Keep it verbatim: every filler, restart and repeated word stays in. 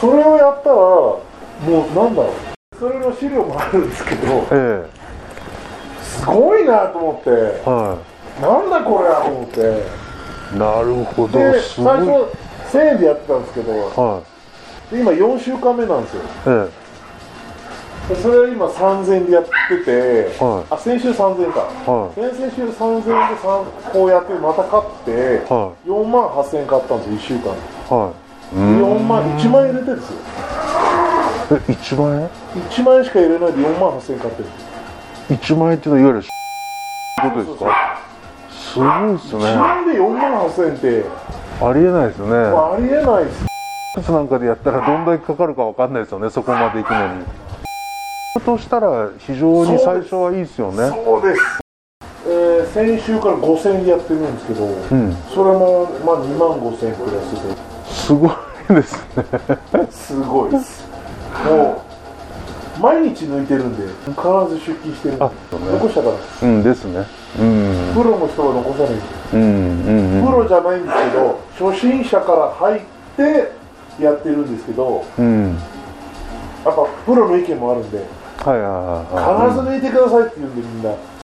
それをやったらもうなんだろう、それの資料もあるんですけど、ええ、すごいなと思って、はい、なんだこれはと思って。 なるほど。 で最初せんえんでやってたんですけど、はい、で今よんしゅうかんめなんですよ、ええ、でそれは今さんぜんえんでやってて、はい、あ先週さんぜんえんか、はい、先々週さんぜんえんでこうやってまた買って、はい、よんまんはっせんえん買ったんですよいっしゅうかんで、はい、よんまんいちまん円入れてるんですよ。 えいちまんえん ?いちまん円しか入れないでよんまんはっせんえん買ってる。 いちまんえんっていうのはいわゆることですか？すごいですね。いちまんでよんまんはっせんえんってありえないですね。 ありえないです。 一つなんかでやったらどんだけかかるかわかんないですよね、そこまで行くのに。としたら非常に最初はいいですよね。 そうです。えー、先週からごせんえんでやってるんですけど、うん、それもまあにまんごせんえんプラスで。 すごいですね。 すごいです。もう毎日抜いてるんで、必ず出勤してるんで、ね、残したから。 うんですね。うん、 プロの人は残さないんですよ、うんうんうん、プロじゃないんですけど初心者から入ってやってるんですけど、うん、やっぱプロの意見もあるんで、はいはいはいはい、必ず抜いてくださいって言うんでみんな。